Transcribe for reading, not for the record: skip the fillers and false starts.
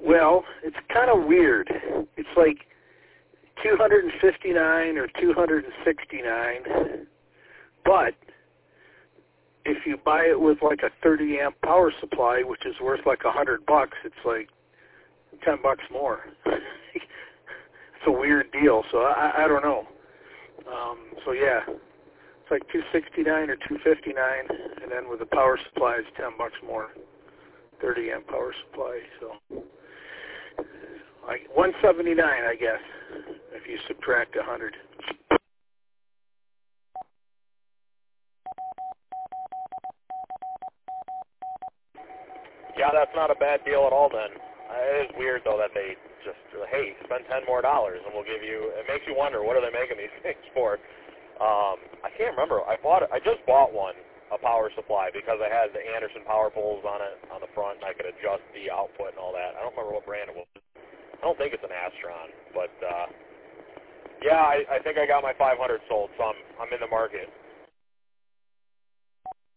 Well, it's kind of weird. It's like $259 or $269, but if you buy it with like a 30 amp power supply, which is worth like $100, it's like $10 more. It's a weird deal, so I don't know. So yeah, it's like $269 or $259, and then with the power supply, it's $10 more. 30 amp power supply, so like $179, I guess, if you subtract 100. Yeah, that's not a bad deal at all then. It is weird, though, that they just, hey, spend $10 more and we'll give you, it makes you wonder, what are they making these things for? I can't remember. I just bought one, a power supply, because I had the Anderson power poles on it, on the front, and I could adjust the output and all that. I don't remember what brand it was. I don't think it's an Astron, but, yeah, I think I got my 500 sold, so I'm in the market.